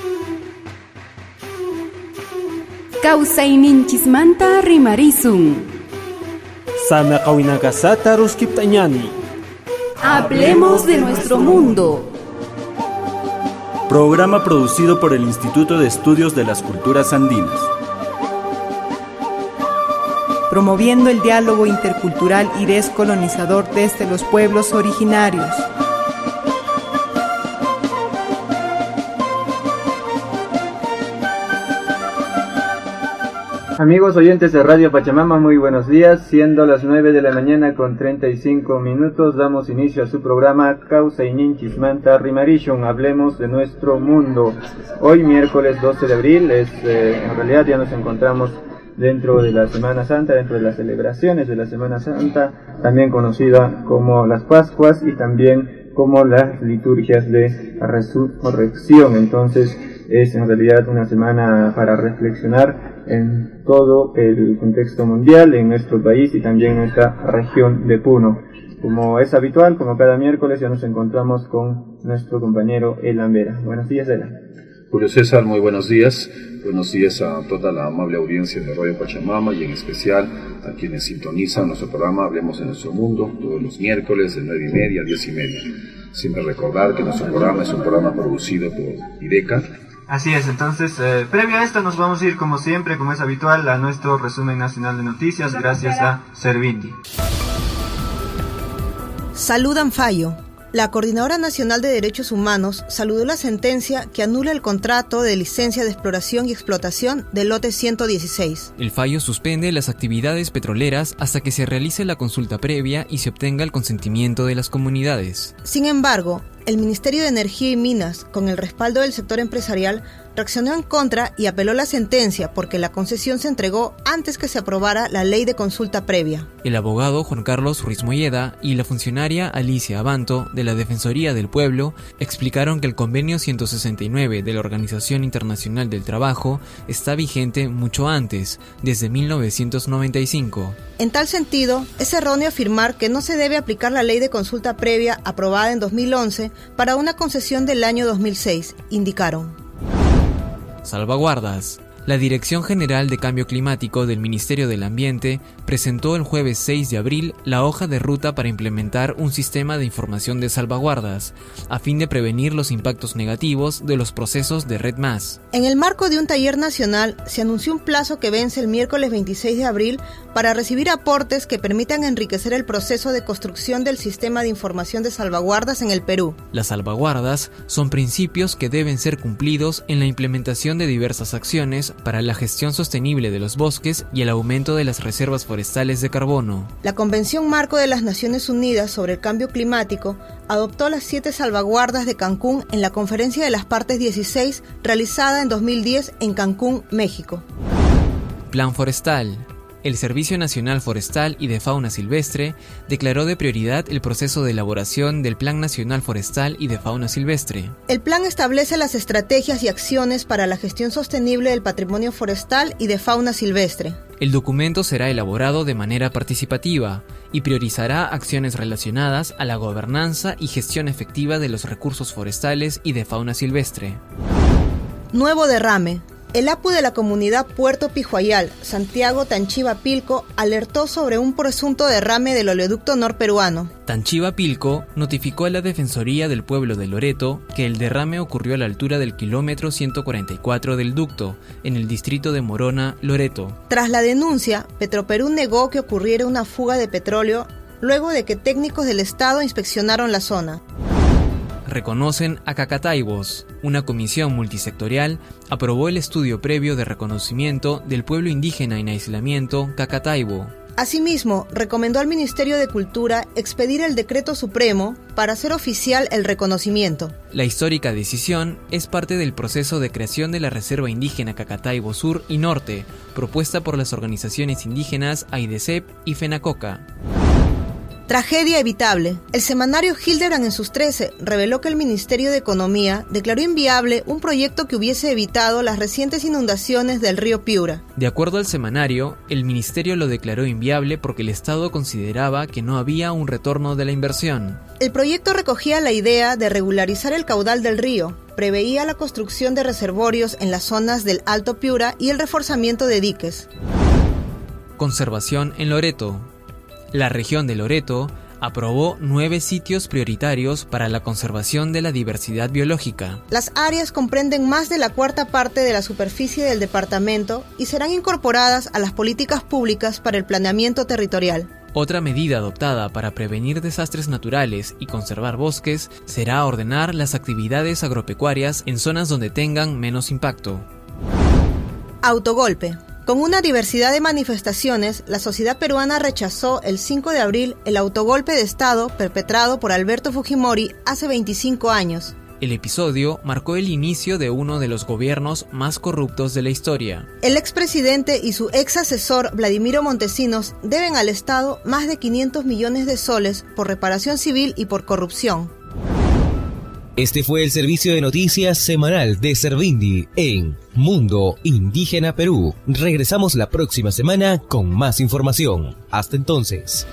Kawsayninchismanta rimarisun. Sana kawinakasata ruskiptañani. Hablemos de nuestro mundo. Programa producido por el Instituto de Estudios de las Culturas Andinas. Promoviendo el diálogo intercultural y descolonizador desde los pueblos originarios. Amigos oyentes de Radio Pachamama, muy buenos días. Siendo las 9 de la mañana con 35 minutos, damos inicio a su programa Kawsayninchismanta Rimarishun, Hablemos de Nuestro Mundo. Hoy, miércoles 12 de abril, en realidad ya nos encontramos dentro de la Semana Santa, dentro de las celebraciones de la Semana Santa, también conocida como las Pascuas y también como las liturgias de resurrección. Entonces, es en realidad una semana para reflexionar en todo el contexto mundial, en nuestro país y también en nuestra región de Puno. Como es habitual, como cada miércoles, ya nos encontramos con nuestro compañero Elan Vera. Buenos días, Elan. Julio César, muy buenos días. Buenos días a toda la amable audiencia de Radio Pachamama y en especial a quienes sintonizan nuestro programa Hablemos de Nuestro Mundo todos los miércoles de 9:30 a 10:30. Siempre recordar que nuestro programa es un programa producido por IDECA. Así es, entonces, previo a esto nos vamos a ir como siempre, como es habitual, a nuestro resumen nacional de noticias, gracias a Servindi. Saludan Fallo. La Coordinadora Nacional de Derechos Humanos saludó la sentencia que anula el contrato de licencia de exploración y explotación del lote 116. El fallo suspende las actividades petroleras hasta que se realice la consulta previa y se obtenga el consentimiento de las comunidades. Sin embargo, el Ministerio de Energía y Minas, con el respaldo del sector empresarial, reaccionó en contra y apeló la sentencia porque la concesión se entregó antes que se aprobara la ley de consulta previa. El abogado Juan Carlos Ruiz Molleda y la funcionaria Alicia Abanto de la Defensoría del Pueblo explicaron que el convenio 169 de la Organización Internacional del Trabajo está vigente mucho antes, desde 1995. En tal sentido, es erróneo afirmar que no se debe aplicar la ley de consulta previa aprobada en 2011 para una concesión del año 2006, indicaron. Salvaguardas. La Dirección General de Cambio Climático del Ministerio del Ambiente presentó el jueves 6 de abril la hoja de ruta para implementar un sistema de información de salvaguardas, a fin de prevenir los impactos negativos de los procesos de Red+. En el marco de un taller nacional, se anunció un plazo que vence el miércoles 26 de abril para recibir aportes que permitan enriquecer el proceso de construcción del sistema de información de salvaguardas en el Perú. Las salvaguardas son principios que deben ser cumplidos en la implementación de diversas acciones para la gestión sostenible de los bosques y el aumento de las reservas forestales de carbono. La Convención Marco de las Naciones Unidas sobre el Cambio Climático adoptó las 7 salvaguardas de Cancún en la Conferencia de las Partes 16 realizada en 2010 en Cancún, México. Plan forestal. El Servicio Nacional Forestal y de Fauna Silvestre declaró de prioridad el proceso de elaboración del Plan Nacional Forestal y de Fauna Silvestre. El plan establece las estrategias y acciones para la gestión sostenible del patrimonio forestal y de fauna silvestre. El documento será elaborado de manera participativa y priorizará acciones relacionadas a la gobernanza y gestión efectiva de los recursos forestales y de fauna silvestre. Nuevo derrame. El APU de la comunidad Puerto Pijuayal, Santiago Tanchiva Pilco, alertó sobre un presunto derrame del oleoducto norperuano. Tanchiva Pilco notificó a la Defensoría del Pueblo de Loreto que el derrame ocurrió a la altura del kilómetro 144 del ducto, en el distrito de Morona, Loreto. Tras la denuncia, Petroperú negó que ocurriera una fuga de petróleo luego de que técnicos del Estado inspeccionaron la zona. Reconocen a Cacataibos. Una comisión multisectorial aprobó el estudio previo de reconocimiento del pueblo indígena en aislamiento Cacataibo. Asimismo, recomendó al Ministerio de Cultura expedir el decreto supremo para hacer oficial el reconocimiento. La histórica decisión es parte del proceso de creación de la Reserva Indígena Cacataibo Sur y Norte, propuesta por las organizaciones indígenas AIDESEP y FENACOCA. Tragedia evitable. El semanario Hildebrand en sus 13 reveló que el Ministerio de Economía declaró inviable un proyecto que hubiese evitado las recientes inundaciones del río Piura. De acuerdo al semanario, el ministerio lo declaró inviable porque el Estado consideraba que no había un retorno de la inversión. El proyecto recogía la idea de regularizar el caudal del río, preveía la construcción de reservorios en las zonas del Alto Piura y el reforzamiento de diques. Conservación en Loreto. La región de Loreto aprobó 9 sitios prioritarios para la conservación de la diversidad biológica. Las áreas comprenden más de la 1/4 parte de la superficie del departamento y serán incorporadas a las políticas públicas para el planeamiento territorial. Otra medida adoptada para prevenir desastres naturales y conservar bosques será ordenar las actividades agropecuarias en zonas donde tengan menos impacto. Autogolpe. Con una diversidad de manifestaciones, la sociedad peruana rechazó el 5 de abril el autogolpe de Estado perpetrado por Alberto Fujimori hace 25 años. El episodio marcó el inicio de uno de los gobiernos más corruptos de la historia. El expresidente y su ex asesor Vladimiro Montesinos deben al Estado más de 500 millones de soles por reparación civil y por corrupción. Este fue el servicio de noticias semanal de Servindi en Mundo Indígena Perú. Regresamos la próxima semana con más información. Hasta entonces.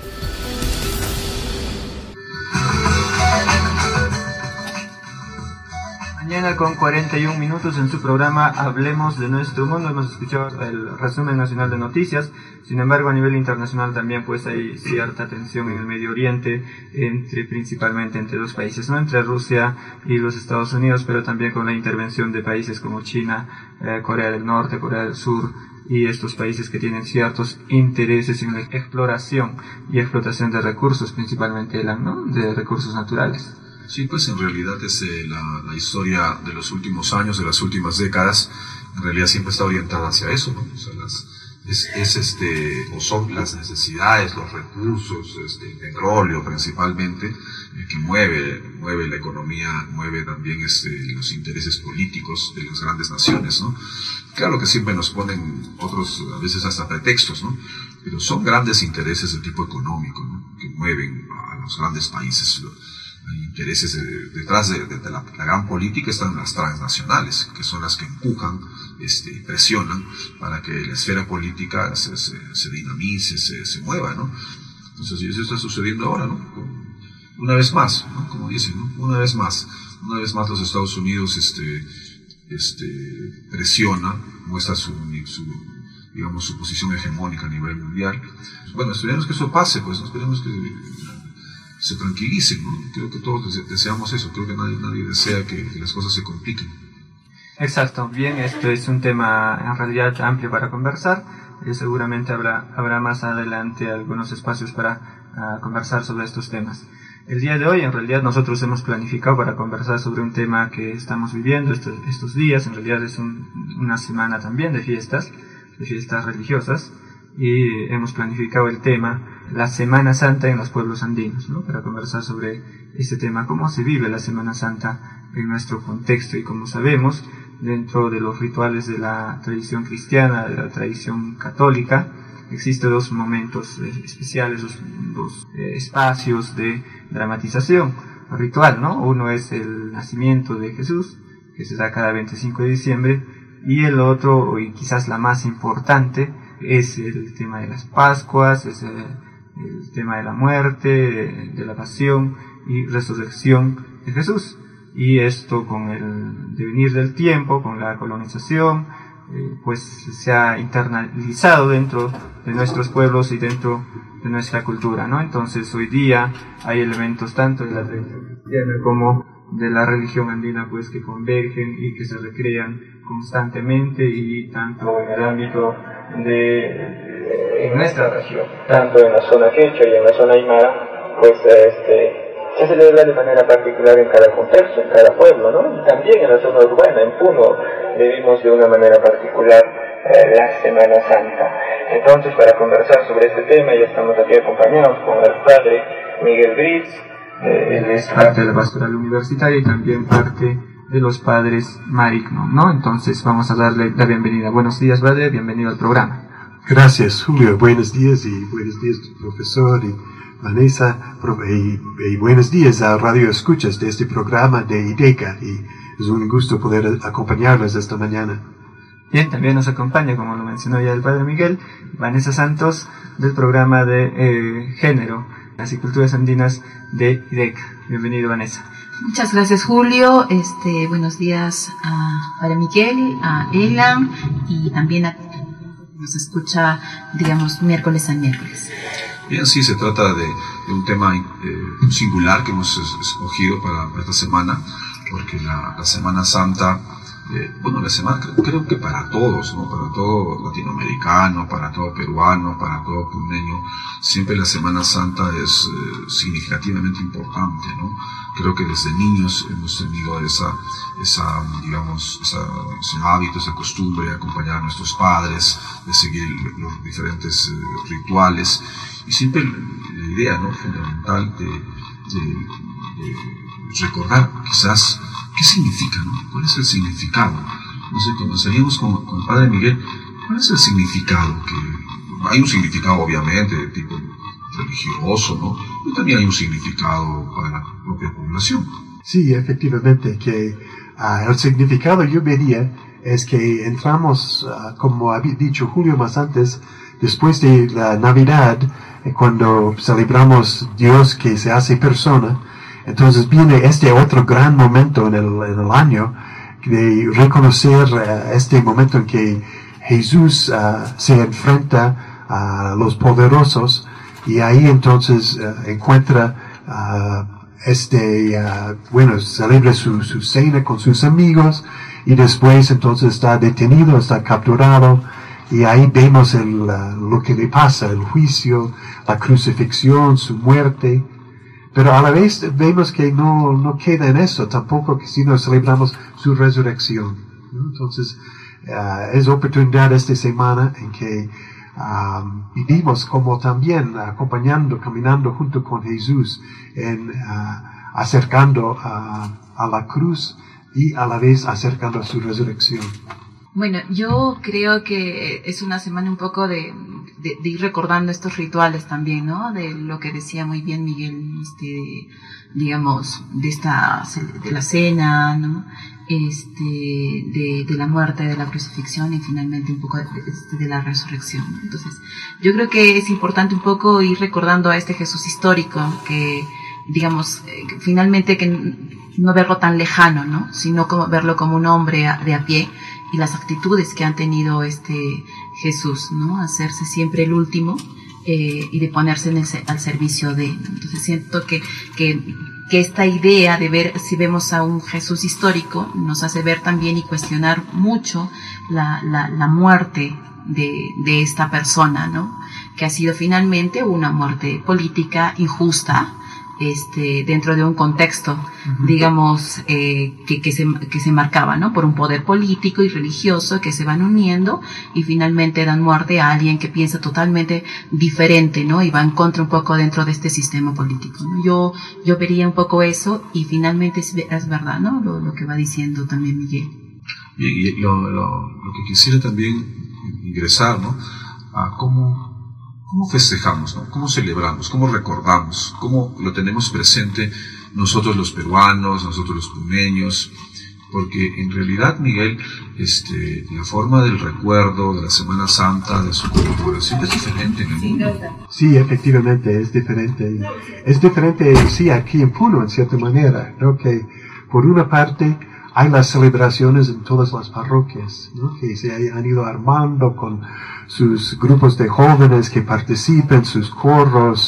Mañana con 41 minutos en su programa Hablemos de Nuestro Mundo. Hemos escuchado el resumen nacional de noticias. Sin embargo, a nivel internacional también pues hay cierta tensión en el Medio Oriente, principalmente entre dos países, ¿no? Entre Rusia y los Estados Unidos, pero también con la intervención de países como China, Corea del Norte, Corea del Sur, y estos países que tienen ciertos intereses en la exploración y explotación de recursos, principalmente de recursos naturales. Sí, pues en realidad es la historia de los últimos años, de las últimas décadas, en realidad siempre está orientada hacia eso, ¿no? O sea, son las necesidades, los recursos, el petróleo principalmente, que mueve la economía, mueve también los intereses políticos de las grandes naciones, ¿no? Claro que siempre nos ponen otros, a veces hasta pretextos, ¿no? Pero son grandes intereses de tipo económico, ¿no? Que mueven a los grandes países. Hay intereses detrás de la gran política, están las transnacionales, que son las que empujan, presionan para que la esfera política se dinamice, se mueva, ¿no? Entonces, eso está sucediendo ahora, ¿no? Una vez más, ¿no? Como dicen, ¿no? Una vez más los Estados Unidos presiona, muestra su posición hegemónica a nivel mundial. Bueno, esperemos que eso pase, pues, ¿no? Esperemos que se tranquilicen, ¿no? Creo que todos deseamos eso, creo que nadie desea que las cosas se compliquen. Exacto, bien, esto es un tema en realidad amplio para conversar, seguramente habrá más adelante algunos espacios para conversar sobre estos temas. El día de hoy en realidad nosotros hemos planificado para conversar sobre un tema que estamos viviendo estos días, en realidad es una semana también de fiestas religiosas, y hemos planificado el tema la Semana Santa en los pueblos andinos, ¿no? Para conversar sobre este tema, cómo se vive la Semana Santa en nuestro contexto. Y como sabemos, dentro de los rituales de la tradición cristiana, de la tradición católica, existen dos momentos especiales, dos espacios de dramatización ritual, ¿no? Uno es el nacimiento de Jesús, que se da cada 25 de diciembre, y el otro, y quizás la más importante, es el tema de las Pascuas, es el tema de la muerte, de la pasión y resurrección de Jesús. Y esto con el devenir del tiempo, con la colonización, pues se ha internalizado dentro de nuestros pueblos y dentro de nuestra cultura, ¿no? Entonces hoy día hay elementos tanto de la tradición cristiana como de la religión andina, pues, que convergen y que se recrean constantemente, y tanto en el ámbito en nuestra región, tanto en la zona quechua y en la zona aymara, pues se celebra de manera particular en cada contexto, en cada pueblo, ¿no? Y también en la zona urbana, en Puno, vivimos de una manera particular la Semana Santa. Entonces, para conversar sobre este tema, ya estamos aquí acompañados con el padre Miguel Britz. Él es parte de la pastoral universitaria y también parte de los padres Marignon, ¿no? Entonces vamos a darle la bienvenida. Buenos días, padre, bienvenido al programa. Gracias, Julio. Buenos días, profesor, y Vanessa, y buenos días a Radio Escuchas de este programa de IDECA, y es un gusto poder acompañarles esta mañana. Bien, también nos acompaña, como lo mencionó ya el Padre Miguel, Vanessa Santos, del programa de Género, las y Culturas Andinas de IDECA. Bienvenido, Vanessa. Muchas gracias, Julio. Buenos días a Padre Miguel, a Elan y también a nos escucha, digamos, miércoles a miércoles. Bien, sí, se trata de un tema singular que hemos escogido para esta semana, porque la Semana Santa, la semana creo que para todos, ¿no? Para todo latinoamericano, para todo peruano, para todo puneño, siempre la Semana Santa es significativamente importante, ¿no? Creo que desde niños hemos tenido ese hábito, esa costumbre de acompañar a nuestros padres, de seguir los diferentes rituales, y siempre la idea, ¿no?, fundamental de recordar quizás qué significa, ¿no? ¿Cuál es el significado? No sé, comenzaríamos con el Padre Miguel. ¿Cuál es el significado? Que hay un significado obviamente de tipo religioso, ¿no? Pero también hay un significado para la propia población. Sí, efectivamente, que el significado, yo vería, es que entramos, como había dicho Julio más antes, después de la Navidad, cuando celebramos Dios que se hace persona. Entonces viene este otro gran momento en el año de reconocer este momento en que Jesús se enfrenta a los poderosos, y ahí entonces encuentra celebra su cena con sus amigos, y después entonces está detenido, está capturado, y ahí vemos lo que le pasa, el juicio, la crucifixión, su muerte. Pero a la vez vemos que no queda en eso tampoco, que si no celebramos su resurrección, ¿no? Entonces, es oportunidad esta semana en que vivimos como también caminando junto con Jesús, acercando a la cruz y a la vez acercando a su resurrección. Bueno, yo creo que es una semana un poco de ir recordando estos rituales también, ¿no? De lo que decía muy bien Miguel, digamos, de la cena, ¿no? De la muerte, de la crucifixión y finalmente un poco de la resurrección, ¿no? Entonces, yo creo que es importante un poco ir recordando a este Jesús histórico, que, digamos, finalmente que no verlo tan lejano, ¿no? Sino como verlo como un hombre de a pie, y las actitudes que han tenido Jesús, ¿no? Hacerse siempre el último, y de ponerse al servicio de. Entonces siento que esta idea de ver, si vemos a un Jesús histórico, nos hace ver también y cuestionar mucho la muerte de esta persona, ¿no? Que ha sido finalmente una muerte política injusta, dentro de un contexto, digamos, que se marcaba, ¿no? Por un poder político y religioso que se van uniendo y finalmente dan muerte a alguien que piensa totalmente diferente, ¿no? Y va en contra un poco dentro de este sistema político, ¿no? Yo vería un poco eso, y finalmente es verdad, ¿no? Lo que va diciendo también Miguel. Y lo que quisiera también ingresar, ¿no? A cómo festejamos, ¿no? Cómo celebramos, cómo recordamos, cómo lo tenemos presente nosotros los peruanos, nosotros los puneños, porque en realidad, Miguel, la forma del recuerdo de la Semana Santa, de su conmemoración, es diferente en el mundo. Sí, efectivamente, es diferente. Es diferente, sí, aquí en Puno, en cierta manera, ¿no? Que por una parte hay las celebraciones en todas las parroquias, ¿no? Que se han ido armando con sus grupos de jóvenes que participan, sus coros,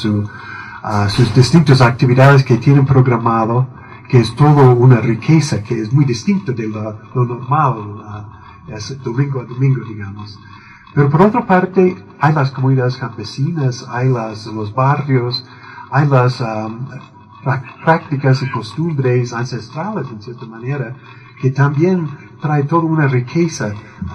sus distintas actividades que tienen programado, que es todo una riqueza que es muy distinta de lo normal, es domingo a domingo, digamos. Pero por otra parte, hay las comunidades campesinas, hay los barrios, hay las prácticas y costumbres ancestrales, en cierta manera, que también trae toda una riqueza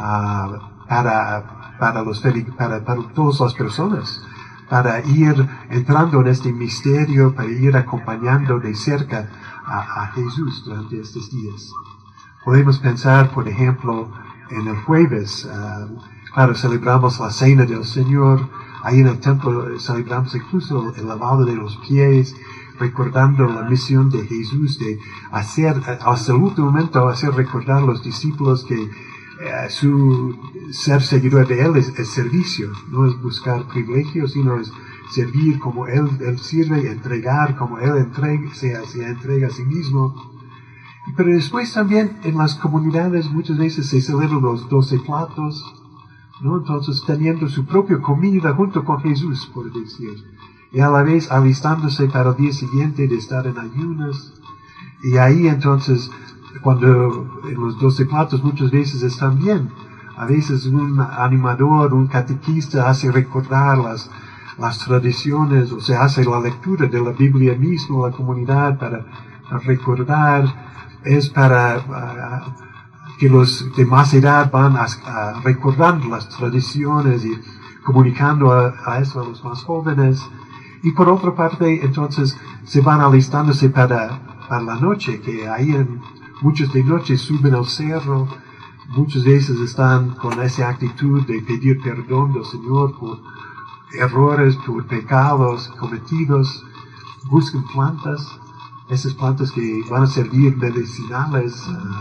para todas las personas, para ir entrando en este misterio, para ir acompañando de cerca a Jesús durante estos días. Podemos pensar, por ejemplo, en el jueves, claro, celebramos la Cena del Señor, ahí en el templo celebramos incluso el lavado de los pies, recordando la misión de Jesús de hacer, hasta el último momento, hacer recordar a los discípulos que su ser seguidor de Él es servicio, no es buscar privilegios, sino es servir como Él sirve y entregar como Él se entrega a sí mismo. Pero después también en las comunidades muchas veces se celebran los 12 platos, ¿no? Entonces teniendo su propia comida junto con Jesús, por decir. Y a la vez alistándose para el día siguiente de estar en ayunas. Y ahí entonces, cuando en los 12 platos muchas veces están bien, a veces un animador, un catequista hace recordar las tradiciones, o sea, hace la lectura de la Biblia misma, la comunidad, para recordar, es para que los de más edad van a recordando las tradiciones y comunicando a eso a los más jóvenes. Y por otra parte, entonces, se van alistándose para la noche, que ahí muchos de noche suben al cerro, muchas veces están con esa actitud de pedir perdón del Señor por errores, por pecados cometidos, buscan plantas, esas plantas que van a servir medicinales,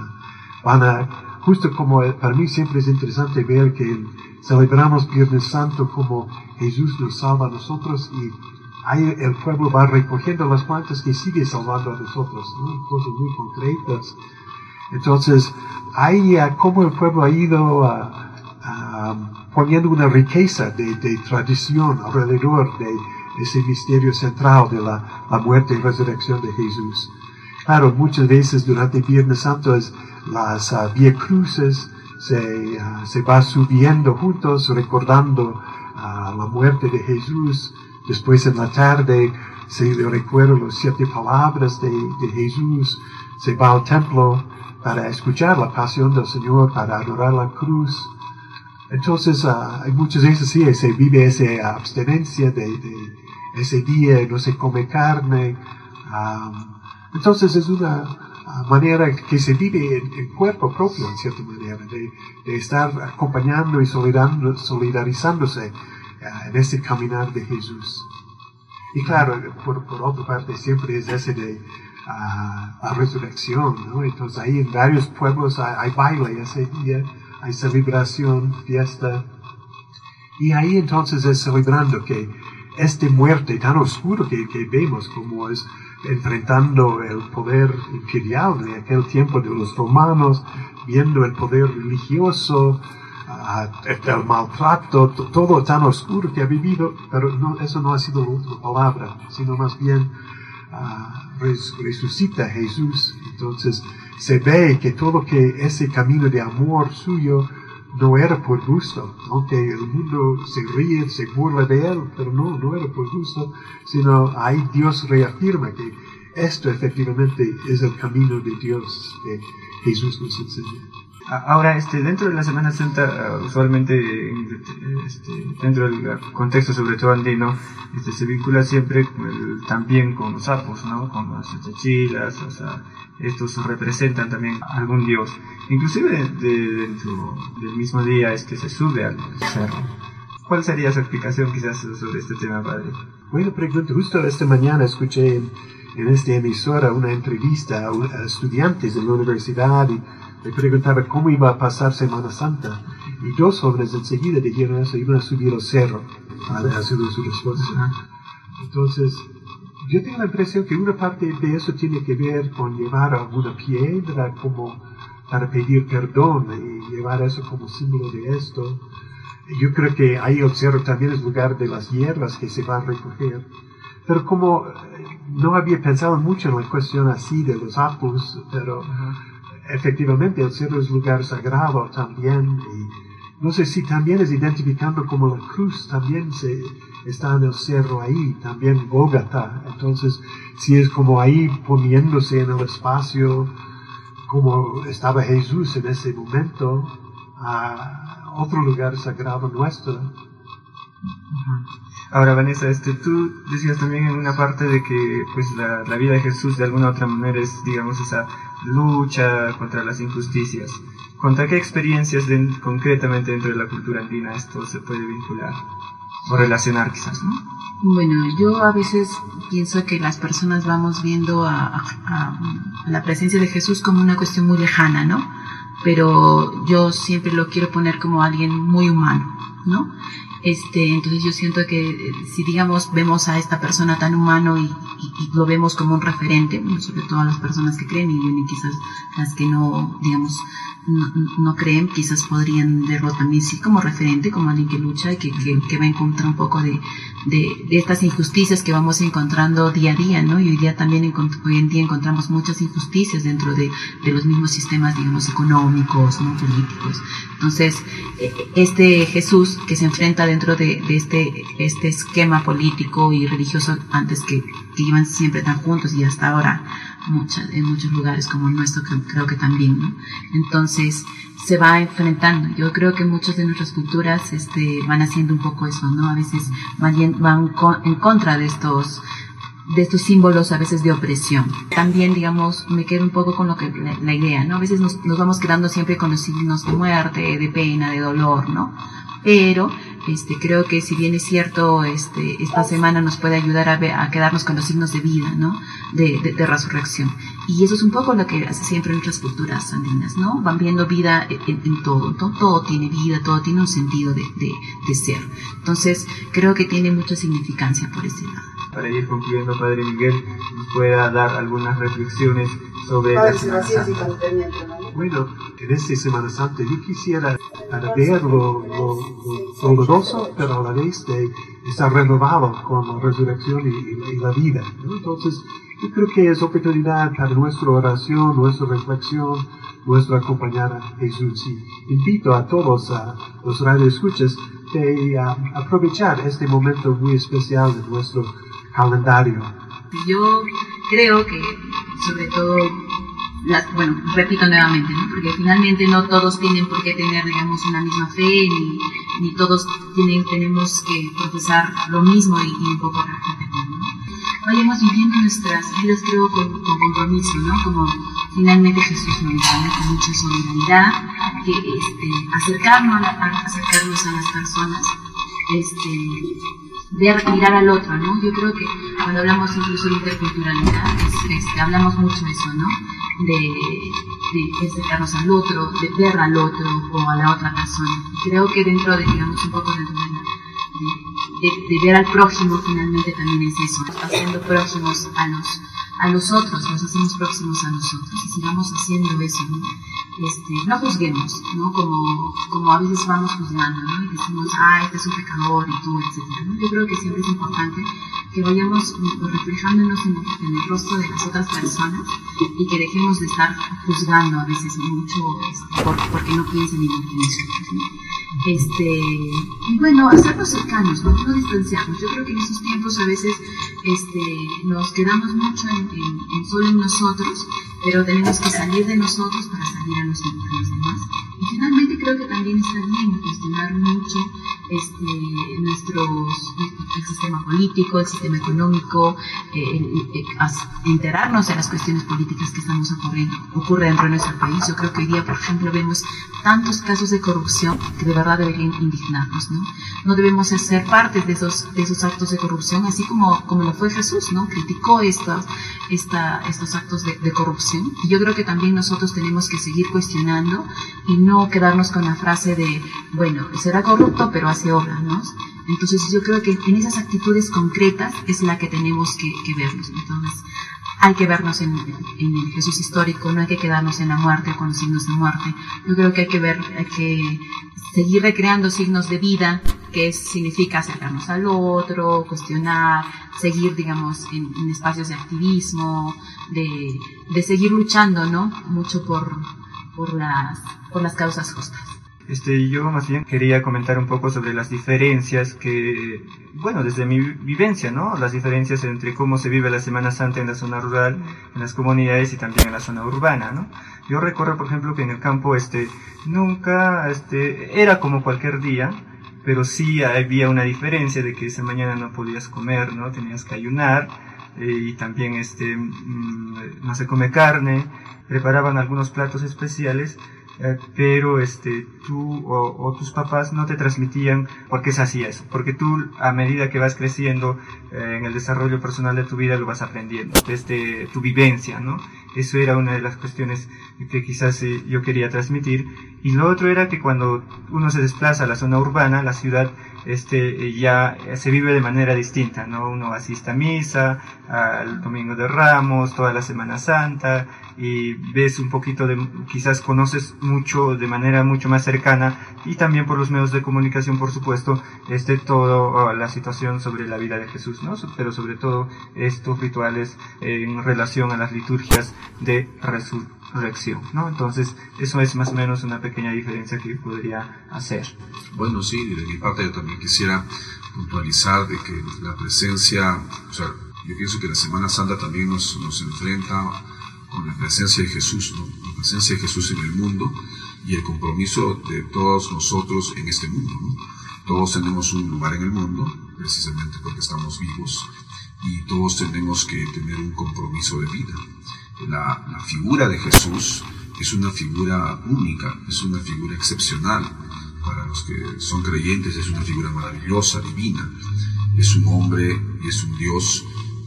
justo como para mí siempre es interesante ver que celebramos Viernes Santo como Jesús nos salva a nosotros y ahí el pueblo va recogiendo las plantas que sigue salvando a nosotros, ¿no? Cosas muy concretas. Entonces, ahí como el pueblo ha ido poniendo una riqueza de tradición alrededor de ese misterio central de la muerte y resurrección de Jesús. Claro, muchas veces durante Viernes Santo las Vía Cruces se va subiendo juntos, recordando la muerte de Jesús. Después en la tarde se recuerda las 7 palabras de Jesús. Se va al templo para escuchar la pasión del Señor, para adorar la cruz. Entonces, muchas veces sí, se vive esa abstinencia de ese día, no se come carne. Entonces es una manera que se vive en cuerpo propio, en cierta manera, de estar acompañando y solidarizándose en ese caminar de Jesús. Y claro, por otra parte, siempre es ese de la resurrección, ¿no? Entonces ahí en varios pueblos hay baile ese día, hay celebración, fiesta. Y ahí entonces es celebrando que esta muerte tan oscura que vemos, como es enfrentando el poder imperial de aquel tiempo de los romanos, viendo el poder religioso, el maltrato, todo tan oscuro que ha vivido, pero eso no ha sido la última palabra, sino más bien resucita Jesús. Entonces se ve que ese camino de amor suyo no era por gusto, aunque el mundo se ríe, se burla de él, pero no era por gusto, sino ahí Dios reafirma que esto efectivamente es el camino de Dios que Jesús nos enseña. Ahora, dentro de la Semana Santa, usualmente, dentro del contexto sobre todo andino, se vincula siempre también con los sapos, ¿no? Con las chachilas, o sea, estos representan también a algún dios. Inclusive dentro del mismo día se sube al cerro. ¿Cuál sería su explicación quizás sobre este tema, padre? Buena pregunta. Justo esta mañana escuché en esta emisora una entrevista a estudiantes de la universidad y me preguntaba cómo iba a pasar Semana Santa. Y 2 jóvenes enseguida dijeron eso, iban a subir al cerro. Ha sido su respuesta. Entonces, yo tengo la impresión que una parte de eso tiene que ver con llevar alguna piedra como para pedir perdón y llevar eso como símbolo de esto. Yo creo que ahí el cerro también es lugar de las hierbas que se van a recoger. Pero como no había pensado mucho en la cuestión así de los apus, pero efectivamente el cerro es lugar sagrado también. Y no sé si también es identificando como la cruz también está en el cerro ahí, también Gólgota. Entonces, si es como ahí poniéndose en el espacio, como estaba Jesús en ese momento, a otro lugar sagrado nuestro. Ahora, Vanessa, tú decías también en una parte de que pues la vida de Jesús de alguna u otra manera es, digamos, esa lucha contra las injusticias. ¿Contra qué experiencias concretamente dentro de la cultura andina esto se puede vincular? relacionar quizás, ¿no? Bueno, yo a veces pienso que las personas vamos viendo a la presencia de Jesús como una cuestión muy lejana, ¿no? Pero yo siempre lo quiero poner como alguien muy humano, ¿no? Entonces yo siento que si digamos vemos a esta persona tan humano y lo vemos como un referente, sobre todo a las personas que creen y quizás las que no, digamos, no creen, quizás podrían verlo también sí como referente, como alguien que lucha y que va a encontrar un poco de estas injusticias que vamos encontrando día a día, ¿no? Y hoy en día encontramos muchas injusticias dentro de los mismos sistemas, digamos, económicos, ¿no? Políticos. Entonces, este Jesús que se enfrenta dentro de este esquema político y religioso antes que iban siempre tan juntos y hasta ahora en muchos lugares como el nuestro creo que también, ¿no? Entonces se va enfrentando. Yo creo que muchas de nuestras culturas van haciendo un poco eso, ¿no? A veces van en contra de estos símbolos a veces de opresión. También, digamos, me quedo un poco con la idea, ¿no? A veces nos vamos quedando siempre con los signos de muerte, de pena, de dolor, ¿no? Pero creo que si bien es cierto, esta semana nos puede ayudar a quedarnos con los signos de vida, ¿no? De resurrección. Y eso es un poco lo que hace siempre nuestras culturas andinas, ¿no? Van viendo vida en todo. Todo tiene vida, todo tiene un sentido de ser. Entonces, creo que tiene mucha significancia por ese lado. Para ir concluyendo, Padre Miguel, nos pueda dar algunas reflexiones sobre la Semana Santa. Bueno, en esta Semana Santa yo quisiera ver lo doloroso, pero a la vez de estar renovado con la resurrección y la vida, ¿no? Entonces, yo creo que es oportunidad para nuestra oración, nuestra reflexión, nuestra acompañar a Jesús. Y invito a todos, a los radioescuchas, de aprovechar este momento muy especial de nuestro calendario. Yo creo que, sobre todo, repito nuevamente, ¿no? Porque finalmente no todos tienen por qué tener, digamos, una misma fe, ni todos tenemos que profesar lo mismo y un poco repetir, ¿no? Vayamos viviendo nuestras vidas, creo, con compromiso, ¿no? Como finalmente Jesús nos dice, ¿no? Con mucha solidaridad, que acercarnos a las personas, mirar al otro, ¿no? Yo creo que cuando hablamos incluso de interculturalidad, hablamos mucho de eso, ¿no? De acercarnos al otro, de ver al otro o a la otra persona. Y creo que dentro de, digamos, un poco de ver al prójimo, finalmente también es eso, haciendo próximos a los otros, nos hacemos próximos a nosotros, y sigamos haciendo eso, ¿no? No juzguemos, ¿no? Como a veces vamos juzgando, ¿no? Y decimos, este es un pecador y tú, etcétera, ¿no? Yo creo que siempre es importante que vayamos reflejándonos en el rostro de las otras personas y que dejemos de estar juzgando a veces mucho porque no piensan igual que nosotros, ¿no? Y bueno, hacernos cercanos, no distanciarnos. Yo creo que en esos tiempos a veces nos quedamos mucho solo en nosotros, pero tenemos que salir de nosotros para salir a los demás. Y finalmente creo que también está bien cuestionar mucho el sistema político, el sistema económico, enterarnos de las cuestiones políticas que ocurre dentro de nuestro país. Yo creo que hoy día, por ejemplo, vemos tantos casos de corrupción que de verdad deberían indignarnos, ¿no? No debemos ser partes de esos actos de corrupción, así como lo fue Jesús, ¿no? Criticó estos actos de corrupción. Y yo creo que también nosotros tenemos que seguir cuestionando y no quedarnos con la frase de, bueno, será corrupto, pero hace obras, ¿no? Entonces yo creo que en esas actitudes concretas es la que tenemos que vernos. Entonces hay que vernos en el Jesús histórico, no hay que quedarnos en la muerte o con los signos de muerte. Yo creo que hay que seguir recreando signos de vida, que significa acercarnos al otro, cuestionar, seguir, digamos, en espacios de activismo, de seguir luchando, ¿no? Mucho por las causas justas. Yo más bien quería comentar un poco sobre las diferencias que, bueno, desde mi vivencia, ¿no? Las diferencias entre cómo se vive la Semana Santa en la zona rural, en las comunidades y también en la zona urbana, ¿no? Yo recuerdo, por ejemplo, que en el campo, nunca, era como cualquier día, pero sí había una diferencia de que esa mañana no podías comer, ¿no? Tenías que ayunar, y también, no se come carne, preparaban algunos platos especiales, pero tú o tus papás no te transmitían por qué se hacía eso, porque tú a medida que vas creciendo en el desarrollo personal de tu vida lo vas aprendiendo desde tu vivencia, ¿no? Eso era una de las cuestiones que quizás yo quería transmitir. Y lo otro era que cuando uno se desplaza a la zona urbana, la ciudad, ya se vive de manera distinta, ¿no? Uno asiste a misa, al Domingo de Ramos, toda la Semana Santa, y ves un poquito quizás conoces mucho de manera mucho más cercana, y también por los medios de comunicación, por supuesto, toda la situación sobre la vida de Jesús, ¿no? Pero sobre todo estos rituales en relación a las liturgias de resurrección, ¿no? Entonces, eso es más o menos una pequeña diferencia que yo podría hacer. Bueno, sí, de mi parte yo también quisiera puntualizar de que la presencia, o sea, yo pienso que la Semana Santa también nos enfrenta con la presencia de Jesús, ¿no? La presencia de Jesús en el mundo y el compromiso de todos nosotros en este mundo, ¿no? Todos tenemos un lugar en el mundo, precisamente porque estamos vivos, y todos tenemos que tener un compromiso de vida. La figura de Jesús es una figura única, es una figura excepcional. Para los que son creyentes es una figura maravillosa, divina. Es un hombre y es un Dios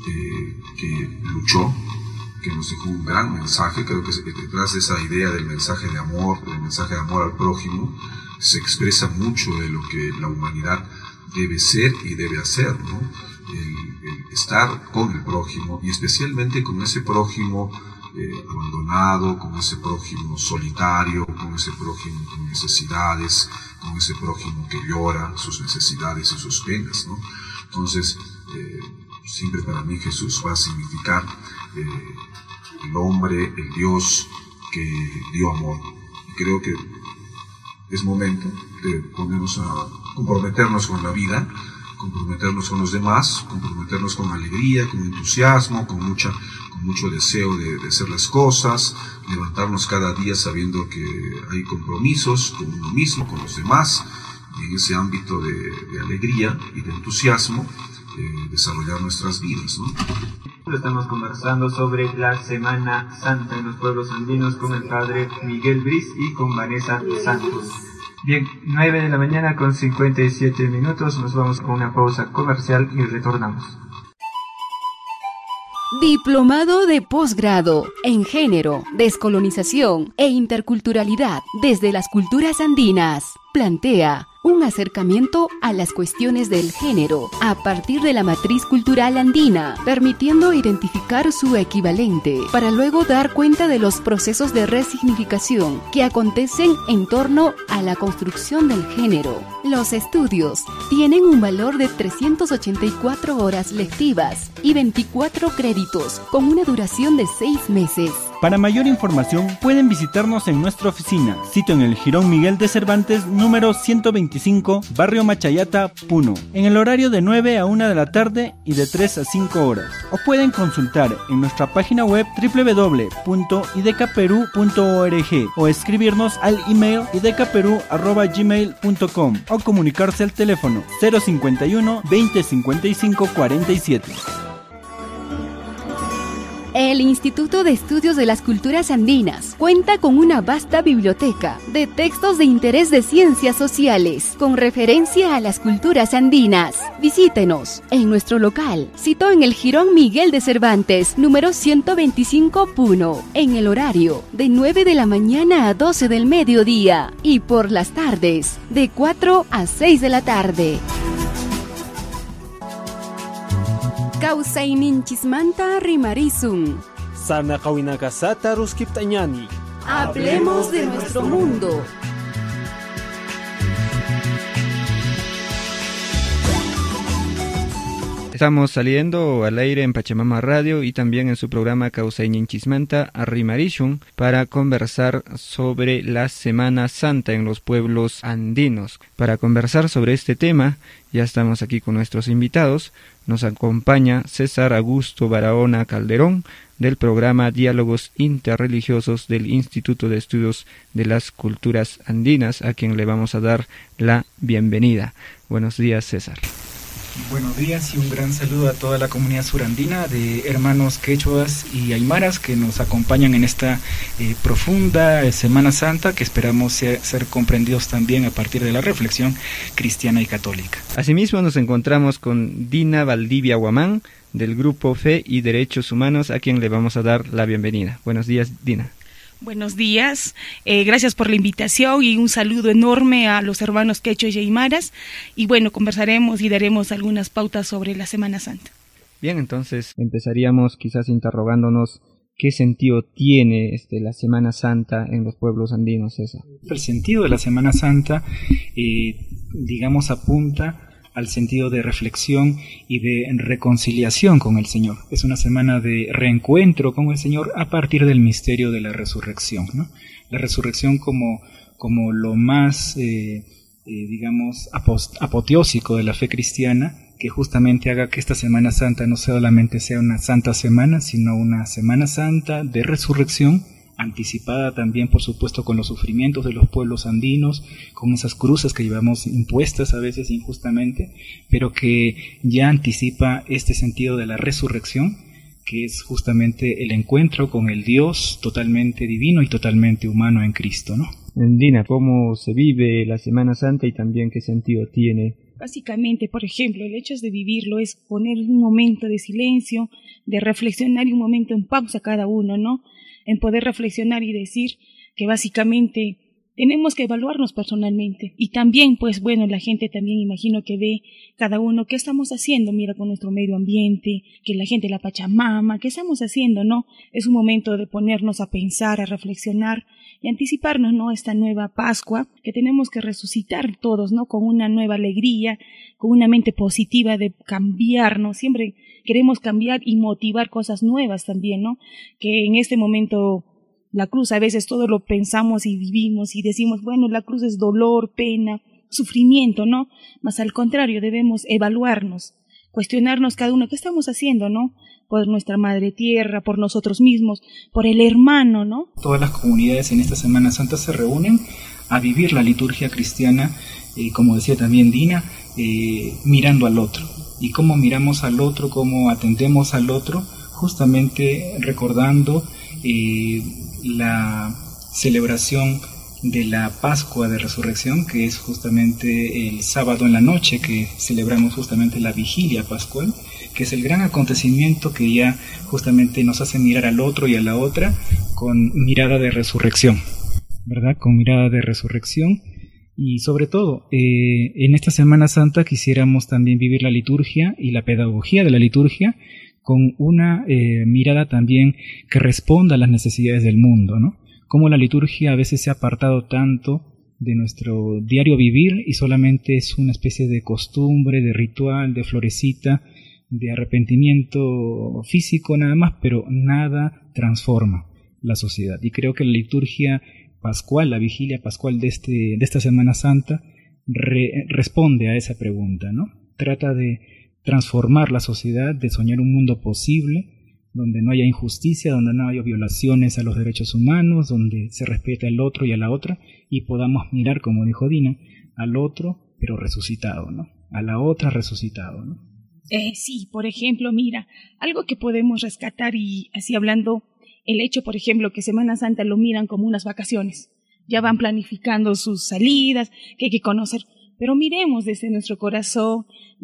que luchó, que nos dejó un gran mensaje. Creo que detrás de esa idea del mensaje de amor al prójimo, se expresa mucho de lo que la humanidad debe ser y debe hacer, ¿no? El estar con el prójimo, y especialmente con ese prójimo abandonado, con ese prójimo solitario, con ese prójimo con necesidades, con ese prójimo que llora sus necesidades y sus penas, ¿no? Entonces, siempre para mí Jesús va a significar el hombre, el Dios que dio amor. Y creo que es momento de ponernos a comprometernos con la vida, comprometernos con los demás, comprometernos con alegría, con entusiasmo, con mucho deseo de hacer las cosas, levantarnos cada día sabiendo que hay compromisos con uno mismo, con los demás, y en ese ámbito de alegría y de entusiasmo desarrollar nuestras vidas, ¿no? Estamos conversando sobre la Semana Santa en los pueblos andinos con el padre Miguel Briz y con Vanessa Santos. Bien, 9 de la mañana con 57 minutos, nos vamos con una pausa comercial y retornamos. Diplomado de posgrado en género, descolonización e interculturalidad desde las culturas andinas. Plantea un acercamiento a las cuestiones del género a partir de la matriz cultural andina, permitiendo identificar su equivalente, para luego dar cuenta de los procesos de resignificación que acontecen en torno a la construcción del género. Los estudios tienen un valor de 384 horas lectivas y 24 créditos, con una duración de 6 meses. Para mayor información pueden visitarnos en nuestra oficina, sitio en el Jirón Miguel de Cervantes, número 125, Barrio Machayata, Puno, en el horario de 9 a 1 de la tarde y de 3 a 5 horas. O pueden consultar en nuestra página web www.idecaperú.org o escribirnos al email idecaperú@gmail.com o comunicarse al teléfono 051 20 55 47. El Instituto de Estudios de las Culturas Andinas cuenta con una vasta biblioteca de textos de interés de ciencias sociales con referencia a las culturas andinas. Visítenos en nuestro local, situado en el Jirón Miguel de Cervantes, número 125 Puno, en el horario de 9 de la mañana a 12 del mediodía y por las tardes de 4 a 6 de la tarde. Kawsayninchismanta rimarizun. Sana kawinakasata ruskiptañani. Hablemos de nuestro mundo. Estamos saliendo al aire en Pachamama Radio y también en su programa Kawsayninchismanta Rimarishun para conversar sobre la Semana Santa en los pueblos andinos. Para conversar sobre este tema, ya estamos aquí con nuestros invitados. Nos acompaña César Augusto Barahona Calderón, del programa Diálogos Interreligiosos del Instituto de Estudios de las Culturas Andinas, a quien le vamos a dar la bienvenida. Buenos días, César. Buenos días y un gran saludo a toda la comunidad surandina de hermanos quechuas y aymaras que nos acompañan en esta profunda Semana Santa, que esperamos ser comprendidos también a partir de la reflexión cristiana y católica. Asimismo nos encontramos con Dina Valdivia Guamán del Grupo Fe y Derechos Humanos, a quien le vamos a dar la bienvenida. Buenos días, Dina. Buenos días, gracias por la invitación y un saludo enorme a los hermanos quechuas y aymaras. Y bueno, conversaremos y daremos algunas pautas sobre la Semana Santa. Bien, entonces empezaríamos quizás interrogándonos qué sentido tiene la Semana Santa en los pueblos andinos, César. El sentido de la Semana Santa, digamos, apunta al sentido de reflexión y de reconciliación con el Señor. Es una semana de reencuentro con el Señor a partir del misterio de la resurrección, ¿no? La resurrección como lo más, digamos, apoteósico de la fe cristiana, que justamente haga que esta Semana Santa no solamente sea una santa semana, sino una Semana Santa de resurrección, anticipada también, por supuesto, con los sufrimientos de los pueblos andinos, con esas cruces que llevamos impuestas a veces injustamente, pero que ya anticipa este sentido de la resurrección, que es justamente el encuentro con el Dios totalmente divino y totalmente humano en Cristo, ¿no? Dina, ¿cómo se vive la Semana Santa y también qué sentido tiene? Básicamente, por ejemplo, el hecho de vivirlo es poner un momento de silencio, de reflexionar y un momento en pausa cada uno, ¿no? En poder reflexionar y decir que básicamente tenemos que evaluarnos personalmente. Y también, pues bueno, la gente también imagino que ve cada uno qué estamos haciendo, mira, con nuestro medio ambiente, que la gente, la Pachamama, qué estamos haciendo, ¿no? Es un momento de ponernos a pensar, a reflexionar y anticiparnos, ¿no? Esta nueva Pascua que tenemos que resucitar todos, ¿no? Con una nueva alegría, con una mente positiva de cambiar, ¿no? Siempre queremos cambiar y motivar cosas nuevas también, ¿no? Que en este momento la cruz a veces todo lo pensamos y vivimos y decimos, bueno, la cruz es dolor, pena, sufrimiento, ¿no? Mas al contrario, debemos evaluarnos, cuestionarnos cada uno qué estamos haciendo, ¿no? Por nuestra madre tierra, por nosotros mismos, por el hermano, ¿no? Todas las comunidades en esta Semana Santa se reúnen a vivir la liturgia cristiana, como decía también Dina, mirando al otro. Y cómo miramos al otro, cómo atendemos al otro, justamente recordando la celebración de la Pascua de Resurrección, que es justamente el sábado en la noche que celebramos justamente la vigilia pascual, que es el gran acontecimiento que ya justamente nos hace mirar al otro y a la otra con mirada de resurrección, ¿verdad? Con mirada de resurrección. Y sobre todo, en esta Semana Santa quisiéramos también vivir la liturgia y la pedagogía de la liturgia con una mirada también que responda a las necesidades del mundo, ¿no? Cómo la liturgia a veces se ha apartado tanto de nuestro diario vivir y solamente es una especie de costumbre, de ritual, de florecita, de arrepentimiento físico nada más, pero nada transforma la sociedad. Y creo que la liturgia pascual, la vigilia pascual de esta Semana Santa responde a esa pregunta, ¿no? Trata de transformar la sociedad, de soñar un mundo posible donde no haya injusticia, donde no haya violaciones a los derechos humanos, donde se respete al otro y a la otra y podamos mirar, como dijo Dina, al otro pero resucitado, ¿no? A la otra resucitado, ¿no? Sí, por ejemplo, mira, algo que podemos rescatar y así hablando, el hecho, por ejemplo, que Semana Santa lo miran como unas vacaciones, ya van planificando sus salidas, que hay que conocer, pero miremos desde nuestro corazón,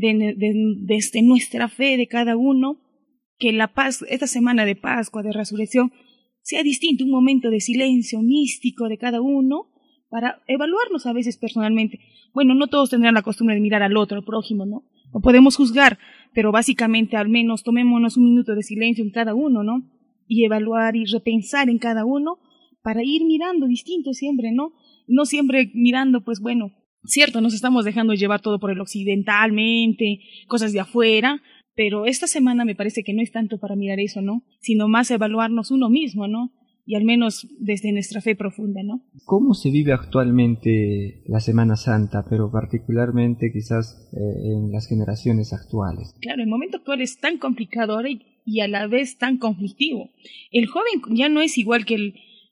desde nuestra fe de cada uno, que esta semana de Pascua, de Resurrección, sea distinto, un momento de silencio místico de cada uno, para evaluarnos a veces personalmente. Bueno, no todos tendrán la costumbre de mirar al otro, al prójimo, ¿no? No podemos juzgar, pero básicamente al menos tomémonos un minuto de silencio en cada uno, ¿no? Y evaluar y repensar en cada uno para ir mirando distinto siempre, ¿no? No siempre mirando, pues bueno, cierto, nos estamos dejando llevar todo por el occidentalmente, cosas de afuera, pero esta semana me parece que no es tanto para mirar eso, ¿no? Sino más evaluarnos uno mismo, ¿no? Y al menos desde nuestra fe profunda, ¿no? ¿Cómo se vive actualmente la Semana Santa, pero particularmente quizás en las generaciones actuales? Claro, el momento actual es tan complicado ahora y a la vez tan conflictivo. El joven ya no es igual que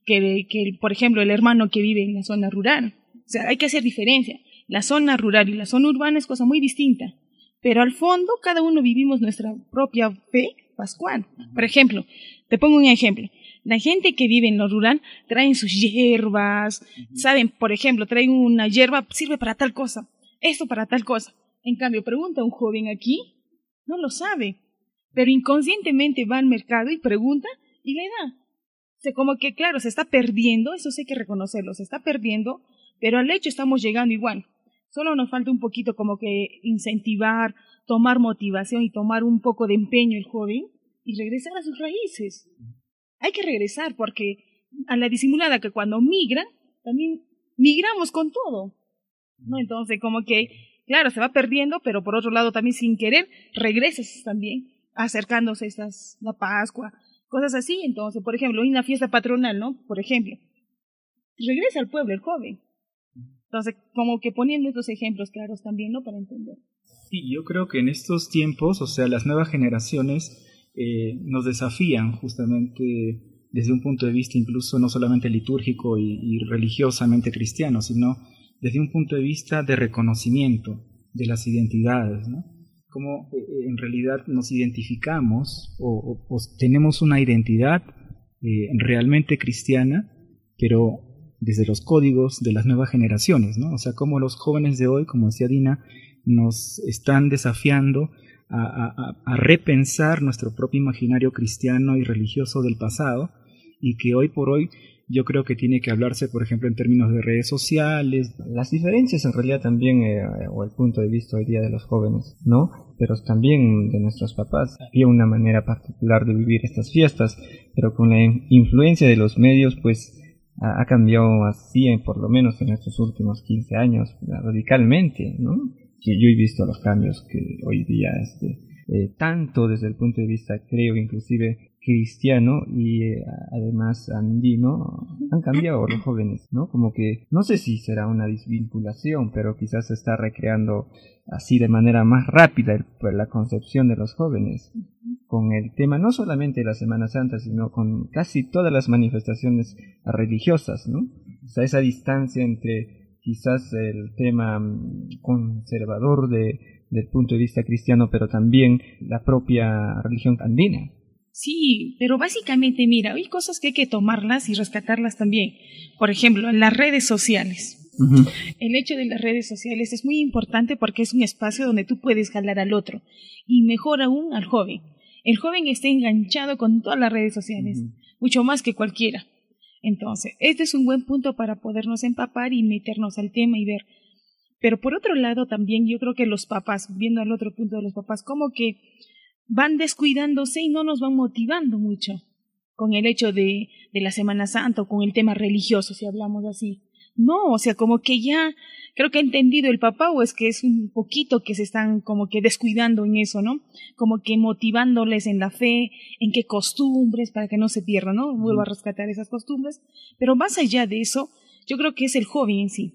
por ejemplo, el hermano que vive en la zona rural. O sea, hay que hacer diferencia. La zona rural y la zona urbana es cosa muy distinta. pero al fondo cada uno vivimos nuestra propia fe pascual. Por ejemplo, te pongo un ejemplo. La gente que vive en lo rural traen sus hierbas, saben, por ejemplo, traen una hierba, sirve para tal cosa, esto para tal cosa. En cambio, pregunta a un joven aquí, no lo sabe, pero inconscientemente va al mercado y pregunta y le da. O sea, como que, claro, se está perdiendo, eso sí hay que reconocerlo, se está perdiendo, pero al hecho estamos llegando igual. Solo nos falta un poquito como que incentivar, tomar motivación y tomar un poco de empeño el joven y regresar a sus raíces. Hay que regresar porque a la disimulada que cuando migran, también migramos con todo, ¿no? Entonces, como que, claro, se va perdiendo, pero por otro lado también sin querer, regresas también acercándose la Pascua, cosas así. Entonces, por ejemplo, una fiesta patronal, ¿no? Por ejemplo, regresa al pueblo el joven. Entonces, como que poniendo estos ejemplos claros también, ¿no? Para entender. Sí, yo creo que en estos tiempos, o sea, las nuevas generaciones nos desafían justamente desde un punto de vista incluso no solamente litúrgico y religiosamente cristiano, sino desde un punto de vista de reconocimiento de las identidades, ¿no? Cómo en realidad nos identificamos o tenemos una identidad realmente cristiana, pero desde los códigos de las nuevas generaciones, ¿no? O sea, cómo los jóvenes de hoy, como decía Dina, nos están desafiando a repensar nuestro propio imaginario cristiano y religioso del pasado, y que hoy por hoy yo creo que tiene que hablarse, por ejemplo, en términos de redes sociales. Las diferencias en realidad también, o el punto de vista hoy día de los jóvenes, ¿no? Pero también de nuestros papás. Había una manera particular de vivir estas fiestas, pero con la influencia de los medios, pues ha cambiado así, por lo menos en estos últimos 15 años, radicalmente, ¿no? Que yo he visto los cambios que hoy día, tanto desde el punto de vista, creo, inclusive cristiano y además andino, han cambiado los jóvenes, ¿no? Como que, no sé si será una desvinculación, pero quizás se está recreando así de manera más rápida la concepción de los jóvenes con el tema no solamente de la Semana Santa, sino con casi todas las manifestaciones religiosas, ¿no? O sea, esa distancia entre quizás el tema conservador del punto de vista cristiano, pero también la propia religión andina. Sí, pero básicamente, mira, hay cosas que hay que tomarlas y rescatarlas también. Por ejemplo, en las redes sociales. Uh-huh. El hecho de las redes sociales es muy importante porque es un espacio donde tú puedes jalar al otro y mejor aún al joven. El joven está enganchado con todas las redes sociales, mucho más que cualquiera. Entonces, este es un buen punto para podernos empapar y meternos al tema y ver. Pero por otro lado también yo creo que los papás, viendo al otro punto de los papás, como que van descuidándose y no nos van motivando mucho con el hecho de la Semana Santa o con el tema religioso, si hablamos así. No, o sea, como que ya creo que ha entendido el papá, o es que es un poquito que se están como que descuidando en eso, ¿no? Como que motivándoles en la fe, en qué costumbres, para que no se pierdan, ¿no? Vuelvo a rescatar esas costumbres. Pero más allá de eso, yo creo que es el joven en sí.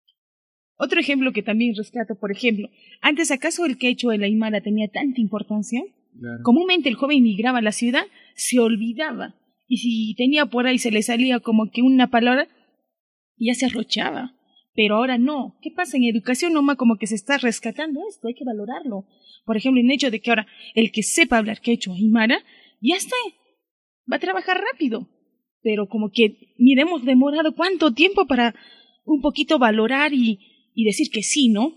Otro ejemplo que también rescato, por ejemplo, antes ¿acaso el quechua de la Aymara tenía tanta importancia? Claro. Comúnmente el joven migraba a la ciudad, se olvidaba, y si tenía por ahí se le salía como que una palabra, ya se arrochaba. Pero ahora no. ¿Qué pasa? En educación nomás como que se está rescatando esto, hay que valorarlo. Por ejemplo, en el hecho de que ahora el que sepa hablar quechua aymara, ya está, va a trabajar rápido. Pero como que, mira, hemos demorado cuánto tiempo para un poquito valorar y decir que sí, ¿no?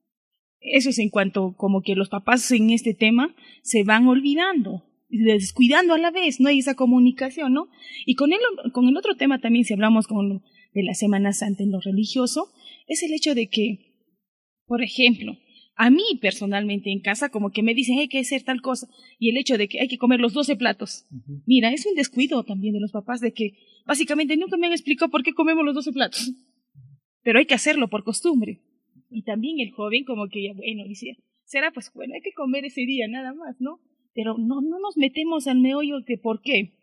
Eso es en cuanto como que los papás en este tema se van olvidando, descuidando a la vez, no hay esa comunicación, ¿no? Y con el otro tema también, si hablamos de la Semana Santa en lo religioso, es el hecho de que, por ejemplo, a mí personalmente en casa como que me dicen hay que hacer tal cosa, y el hecho de que hay que comer los 12 platos. Mira, es un descuido también de los papás de que básicamente nunca me han explicado por qué comemos los 12 platos. Pero hay que hacerlo por costumbre. Y también el joven como que ya, bueno, dice, será pues bueno, hay que comer ese día nada más, ¿no? Pero no nos metemos al meollo de por qué.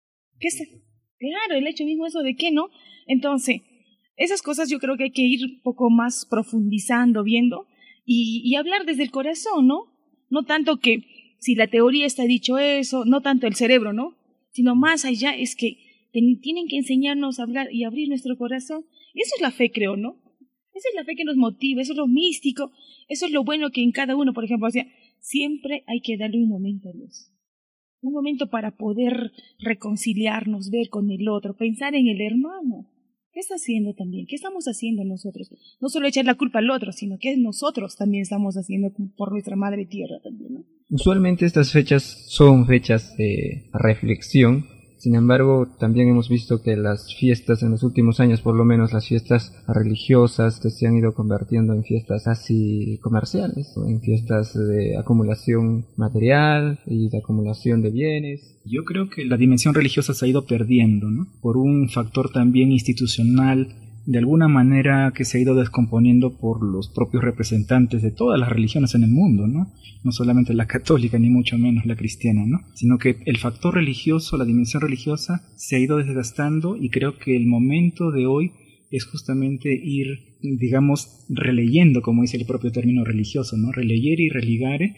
Claro, el hecho mismo eso de qué, ¿no? Entonces, esas cosas yo creo que hay que ir un poco más profundizando, viendo, y hablar desde el corazón, ¿no? No tanto que si la teoría está dicho eso, no tanto el cerebro, ¿no? Sino más allá es que tienen que enseñarnos a hablar y abrir nuestro corazón. Y eso es la fe, creo, ¿no? Esa es la fe que nos motiva, eso es lo místico, eso es lo bueno que en cada uno, por ejemplo, o sea, siempre hay que darle un momento a Dios. Un momento para poder reconciliarnos, ver con el otro, pensar en el hermano. ¿Qué está haciendo también? ¿Qué estamos haciendo nosotros? No solo echar la culpa al otro, sino que nosotros también estamos haciendo por nuestra madre tierra también, ¿no? Usualmente estas fechas son fechas de reflexión. Sin embargo, también hemos visto que las fiestas en los últimos años, por lo menos las fiestas religiosas, se han ido convirtiendo en fiestas casi comerciales, en fiestas de acumulación material y de acumulación de bienes. Yo creo que la dimensión religiosa se ha ido perdiendo, ¿no? Por un factor también institucional, de alguna manera que se ha ido descomponiendo por los propios representantes de todas las religiones en el mundo, ¿no? No solamente la católica ni mucho menos la cristiana, ¿no? Sino que el factor religioso, la dimensión religiosa se ha ido desgastando, y creo que el momento de hoy es justamente ir, digamos, releyendo, como dice el propio término religioso, ¿no? Releyer y religare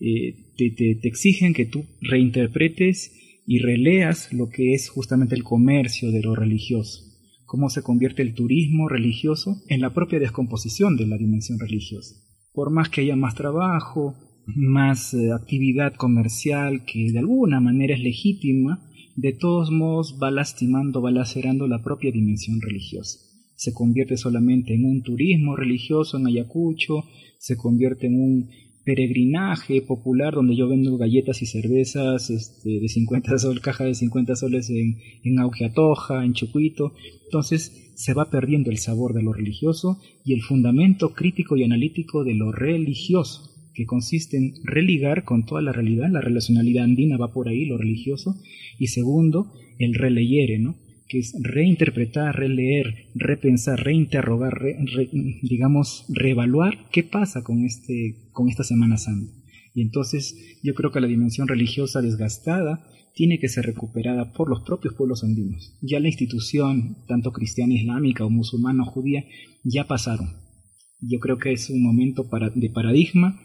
te exigen que tú reinterpretes y releas lo que es justamente el comercio de lo religioso. Cómo se convierte el turismo religioso en la propia descomposición de la dimensión religiosa. Por más que haya más trabajo, más actividad comercial, que de alguna manera es legítima, de todos modos va lastimando, va lacerando la propia dimensión religiosa. Se convierte solamente en un turismo religioso en Ayacucho, se convierte en un peregrinaje popular donde yo vendo galletas y cervezas de 50 soles, caja de 50 soles en Augiatoja, en Chucuito. Entonces se va perdiendo el sabor de lo religioso y el fundamento crítico y analítico de lo religioso, que consiste en religar con toda la realidad. La relacionalidad andina va por ahí, lo religioso. Y segundo, el releyere, ¿no? Que es reinterpretar, releer, repensar, reinterrogar, digamos, reevaluar qué pasa con esta Semana Santa. Y entonces yo creo que la dimensión religiosa desgastada tiene que ser recuperada por los propios pueblos andinos. Ya la institución, tanto cristiana, islámica o musulmana o judía, ya pasaron. Yo creo que es un momento de paradigma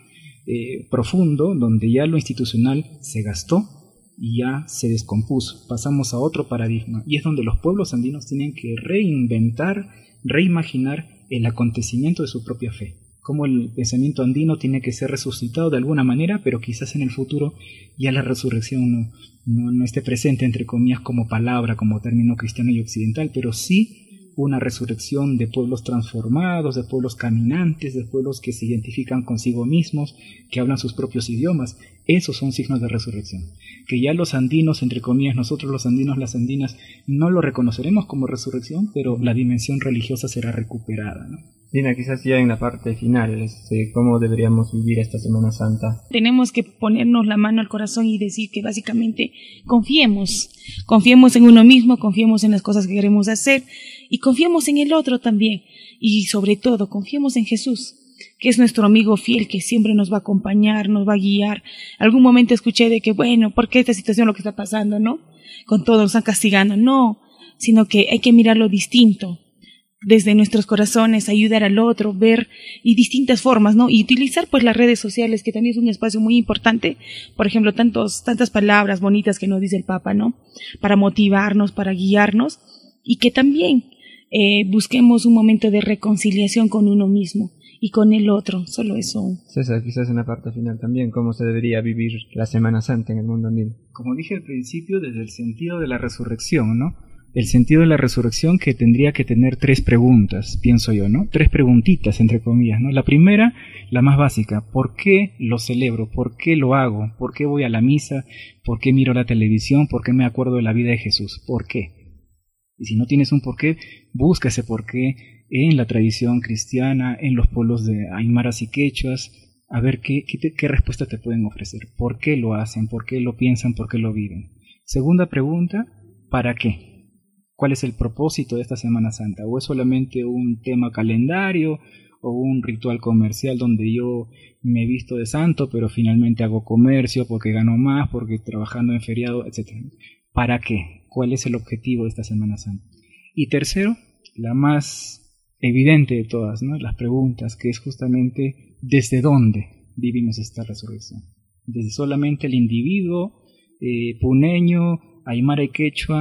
profundo, donde ya lo institucional se gastó y ya se descompuso. Pasamos a otro paradigma, y es donde los pueblos andinos tienen que reinventar, reimaginar el acontecimiento de su propia fe. Como el pensamiento andino tiene que ser resucitado de alguna manera, pero quizás en el futuro ya la resurrección no esté presente, entre comillas, como palabra, como término cristiano y occidental, pero sí una resurrección de pueblos transformados, de pueblos caminantes, de pueblos que se identifican consigo mismos, que hablan sus propios idiomas. Esos son signos de resurrección. Que ya los andinos, entre comillas, nosotros los andinos, las andinas, no lo reconoceremos como resurrección, pero la dimensión religiosa será recuperada, ¿no? Dina, quizás ya en la parte final, ¿cómo deberíamos vivir esta Semana Santa? Tenemos que ponernos la mano al corazón y decir que básicamente confiemos en uno mismo, confiemos en las cosas que queremos hacer y confiemos en el otro también. Y sobre todo, confiemos en Jesús, que es nuestro amigo fiel, que siempre nos va a acompañar, nos va a guiar. Algún momento escuché de que, bueno, ¿por qué esta situación, lo que está pasando, no? Con todo nos están castigando. No, sino que hay que mirarlo distinto. Desde nuestros corazones, ayudar al otro, ver y distintas formas, ¿no? Y utilizar pues las redes sociales, que también es un espacio muy importante. Por ejemplo, tantas palabras bonitas que nos dice el Papa, ¿no? Para motivarnos, para guiarnos, y que también busquemos un momento de reconciliación con uno mismo y con el otro, solo eso. César, quizás en la parte final también, ¿cómo se debería vivir la Semana Santa en el mundo andino? Como dije al principio, desde el sentido de la resurrección, ¿no? El sentido de la resurrección, que tendría que tener 3 preguntas, pienso yo, ¿no? 3 preguntitas, entre comillas, ¿no? La primera, la más básica: ¿por qué lo celebro? ¿Por qué lo hago? ¿Por qué voy a la misa? ¿Por qué miro la televisión? ¿Por qué me acuerdo de la vida de Jesús? ¿Por qué? Y si no tienes un por qué, busca ese por qué en la tradición cristiana, en los pueblos de aymaras y quechuas, a ver qué respuesta te pueden ofrecer. ¿Por qué lo hacen? ¿Por qué lo piensan? ¿Por qué lo viven? Segunda pregunta, ¿para qué? ¿Cuál es el propósito de esta Semana Santa? ¿O es solamente un tema calendario o un ritual comercial donde yo me he visto de santo, pero finalmente hago comercio porque gano más, porque trabajando en feriado, etcétera? ¿Para qué? ¿Cuál es el objetivo de esta Semana Santa? Y tercero, la más evidente de todas, ¿no? Las preguntas, que es justamente ¿desde dónde vivimos esta resurrección? ¿Desde solamente el individuo puneño, aymara y quechua,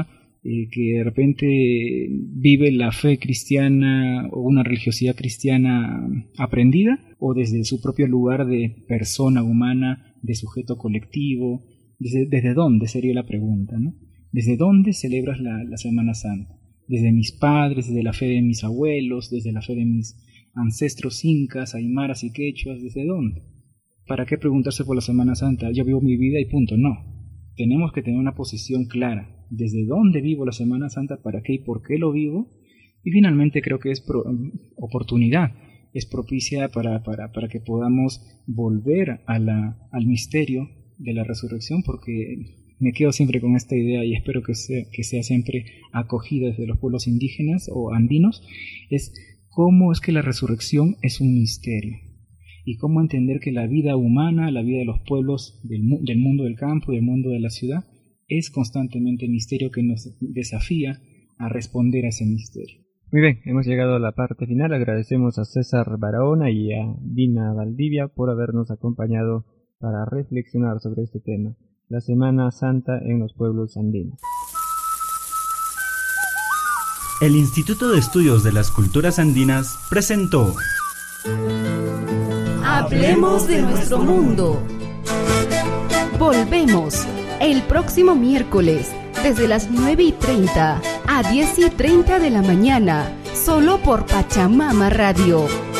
que de repente vive la fe cristiana o una religiosidad cristiana aprendida, o desde su propio lugar de persona humana, de sujeto colectivo. ¿Desde dónde sería la pregunta, ¿no? ¿Desde dónde celebras la Semana Santa? ¿Desde mis padres, desde la fe de mis abuelos, desde la fe de mis ancestros incas, aymaras y quechuas? ¿Desde dónde? ¿Para qué preguntarse por la Semana Santa? Yo vivo mi vida y punto. No. Tenemos que tener una posición clara. ¿Desde dónde vivo la Semana Santa? ¿Para qué y por qué lo vivo? Y finalmente creo que es oportunidad, es propicia para que podamos volver al misterio de la resurrección, porque me quedo siempre con esta idea y espero que sea siempre acogida desde los pueblos indígenas o andinos, es cómo es que la resurrección es un misterio y cómo entender que la vida humana, la vida de los pueblos del mundo del campo, del mundo de la ciudad, es constantemente misterio que nos desafía a responder a ese misterio. Muy bien, hemos llegado a la parte final. Agradecemos a César Barahona y a Dina Valdivia por habernos acompañado para reflexionar sobre este tema, la Semana Santa en los pueblos andinos. El Instituto de Estudios de las Culturas Andinas presentó Hablemos de nuestro mundo. Volvemos el próximo miércoles desde las 9:30 a 10:30 de la mañana, solo por Pachamama Radio.